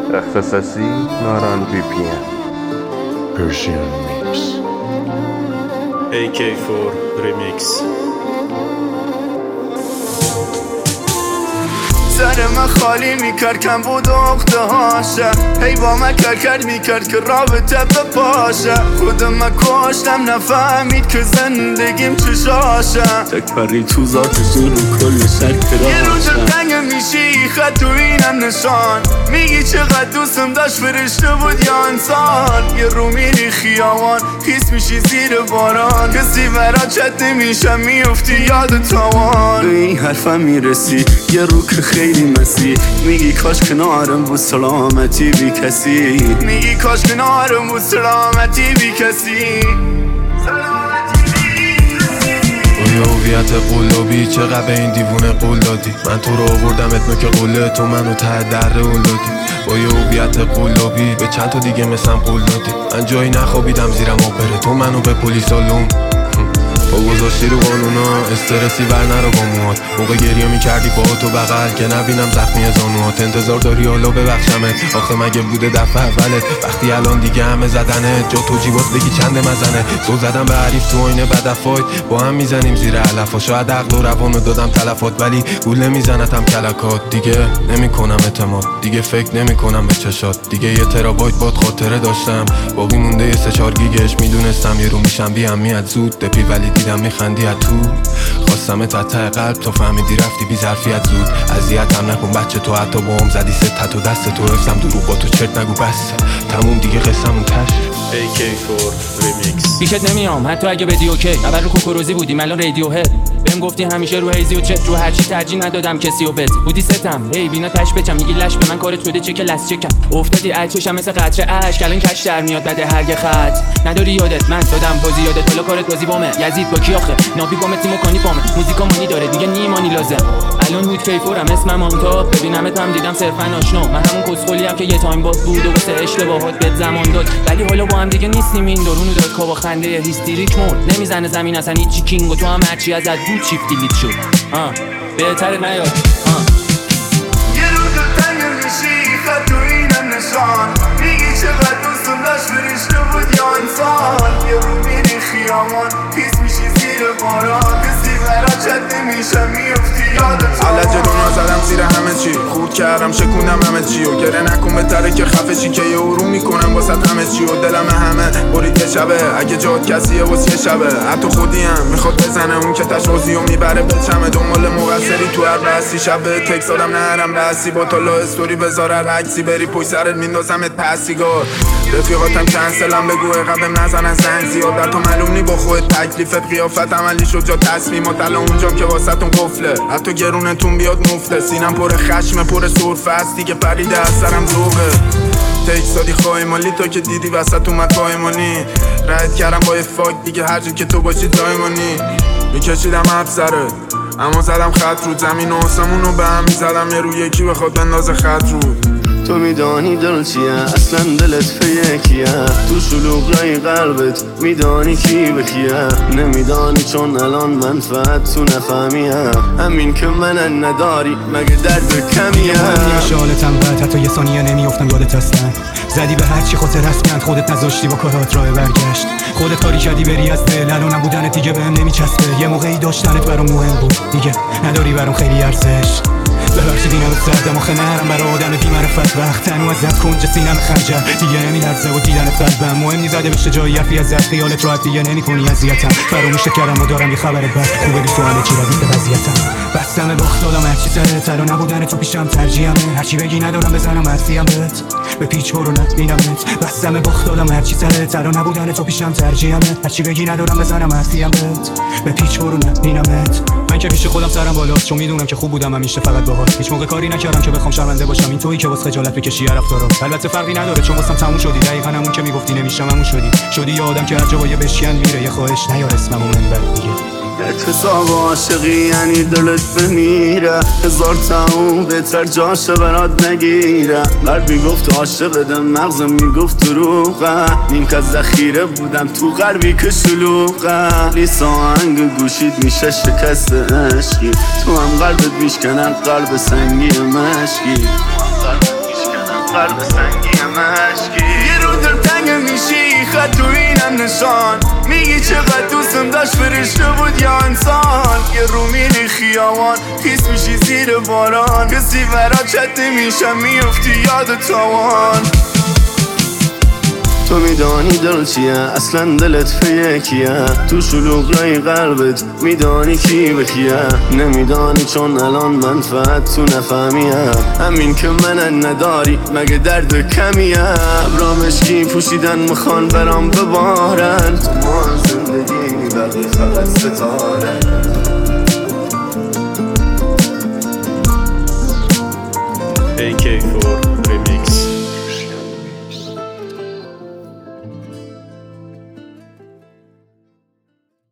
اختصاصی ناران VPN Persian Mix AK4 Remix. سر من خالی میکرد کم بود اخته هاشه هی با من کرد میکرد که رابطه بپاشه خودم من کشتم نفهمید که زندگیم چشاشه تک پری تو ذاتشون رو کل سر یه روز تنگ میشی خط تو اینم نشان میگی چقدر دوستم داشت فرشته بود یا انسان یه رو میری خیابان حس میشی زیر باران کسی برا چت نمیشم میفتی یاد تاوان به این حرفم میرسی یه رو که خیلی مسی میگی کاش کنارم بود سلامتی بی کسی میگی کاش کنارم بود سلامتی بی کسی با هویت قلابی چقدر به این دیوونه قول دادی من تو رو آوردم اتنو که قله تو منو ته در اول دادی با یه هویت قلابی به چند تا دیگه مثلم قول دادی من جایی نخوابیدم زیرم آپره تو منو به پلیس آلوم با گذاشتی رو قانونا استرسی بر نرو با موهات موقع گریه میکردی با تو بغل که نبینم زخمی زانوهات انتظار داری حالا ببخشمت آخه مگه بوده دفعه اولت وقتی الان دیگه همه زدنه جا تو جیبات بگی چند مزنه زل زدم به حریف تو آینه بدفایت با هم میزنیم زیر علفا شاید عقل و روانو دادم تلفات ولی گول نمیزنتم کلکات دیگه نمیکنم اعتماد دیگه فکر نمیکنم به چشات دیگه یه ترابایت باد خاطره داشتم باقی مونده یه 3-4 گیگش میدونستم یه رو میشم بی اهمیت زود دپی ولی دیدم میخندی از تو خواستم ته قلب تو فهمیدی رفتی بی ظرفیت زود اذیتم نکن بچه تو حتی با هم زدی ست تو دست تو حفظم دروغ با تو چرت نگو بس تموم دیگه قصه‌مون تش AK4 Remix. پیشت نمیام حتی اگه بدی اوکی اول رو کوکوروزی بودیم الان رادیو هد بهم گفتی همیشه رو هیزی و چت رو هرچی ترجیح ندادم کسی و بت بودی ستم هی بینا تش بچم میگی لش به من کارت شده چک لس چکم افتادی چشم مثل قطره اشک الان کش در میاد بده هر یه خط نداری یادت من دادم بازی یادت حالا کارت بازی بامه یزید با کی آخه نابی بام تیمو کانی پامه موزیکا مانی داره دیگه نیمانی لازم الان بود کیفورم اسمم آنتا ببینمت هم دیدم صرفا آشنا من همون کسخلیم که یه تایم باز بود و واسه اشتباهات بهت زمان داد ولی حالا با هم دیگه نیستیم این درونو داد کا با خنده هیستریک مرد نمیزنه زمین اصلا هیچی کینگ و تو هم هرچی ازت بود چیف دیلیت شد بهتره نیاد یه روز تنگ میشی خط تو اینم نشان میگی چقدر دوستم داشت فرشته بود یا انسان یه رو میری خیابان حس میشی زیر باران کسی برا چت نمیشم میفتی یادت علجه دونا زدم زیر همه چی خورد کردم شکوندم همه چی و گره نکن بهتره که خفه چی که یه اروم میکنم واسه همه چی و دلم همه برید یه شبه اگه جات کسیه واسه یه شبه حتی خودیم میخواد بزنه اون که تشوازی و میبره به چمه دنبال مقصری تو هر بحثی شبه تکس آدم نهرم بحثی با تا لا استوری بذاره عکسی بری پوی سرت میندازمت پسیگار رفیقاتم کنسلم بگو قبلم نزنن زنگ زیاد در تو معلوم با خود تکلیفت قیافت عملی شد جا تصمیمات الان اونجام که واسهتون قفله حتی گرونتون بیاد مفته سینم پر خشم پر سرفه است دیگه پریده از سرم ذوقه تکس دادی خواهی مالی تا که دیدی وسط اومد پایمانی رد کردم با یه فاک دیگه هر جا که تو باشی دایمانی میکشیدم حرف سرت اما زدم خط رو زمین و آسمون رو به هم میزدم یه رو یکی بخواد بندازه خط رو تو میدانی دل چیه اصلا دلت فیکیه تو شلوغای قلبت میدانی کی به کیه نمیدانی چون الان منفعت تو نفهمیه همین که من نداری مگه درد کمیه من شالتم بعد حتی یه ثانیه نمیافتم یادت هستم زدی به هرچی خاطر رسمیت خودت نذاشتی با کارات راه برگشت خودت کاری کردی بری از دل الان نبودنت دیگه بهم نمیچسبه یه موقعی داشتنت برام مهم بود دیگه نداری برام خیلی ارزش ببخشید اینم سردم آخه نرم برای آدم بی معرفت وقت تنو ازت کنج سینم خنجر دیگه نمیلرزه و دیدنت قلبم مهم نی زده بشه جایی حرفی ازت خیالت راحت دیگه نمیکنی اذیتم فراموش کردم و دارم یه خبرت بد خوبه بی سوال چی ردید به وضعیتم بستم باخت دادم هرچی سرت الان نبودن تو پیشم ترجیحمه هرچی بگی ندارم بزنم حرفیم بهت به پیچ برو نبینمت بستم باخت دادم هرچی سرت الان نبودن تو پیشم ترجیحمه هرچی بگی ندارم بزنم حرفیم بهت به پیچ برو نبینمت من که پیش خودم سرم بالاست چون میدونم که خوب بودم همیشه فقط باهات هیچ موقع کاری نکردم که بخوام شرمنده باشم این تویی که واسه خجالت بکشی رفتارا البته فرقی نداره چون واسم تموم شدی دقیقاً همون که میگفتی نمیشم همون شدی یه آدم که هر جا با یه بشکن میره یه خواهش نیار اسممو منبر دیگه اعتصاب عاشقی یعنی دلت بمیره هزار تموم بهتر جاشه برات نگیره مرد میگفت عاشقدم مغزم میگفت دروغه نیم که ذخیره بودم تو قلبی که شلوغه لیس آهنگ گوشید میشه شکست عشقی تو هم قلبت میشکنن قلب سنگی مشکی قلب سنگی مشکی یه رو دلتنگ میشی خط تو اینم نشان میگی چقدر دوستم داشت فرشته بود یا انسان یه رو میری خیابان حس میشی زیر باران کسی برا چت میشم میفتی یاد تاوان تو میدانی دل چیه اصلا دلت به کیه تو شلوغای قلبت میدانی کی به کیه نمیدانی چون الان منفعت تو نفهمیه همین که من نداری مگه درد کمیه ابرا مشکی پوشیدن میخوان برام ببارن تو ما زندگی بقیه فقط ستاره AK4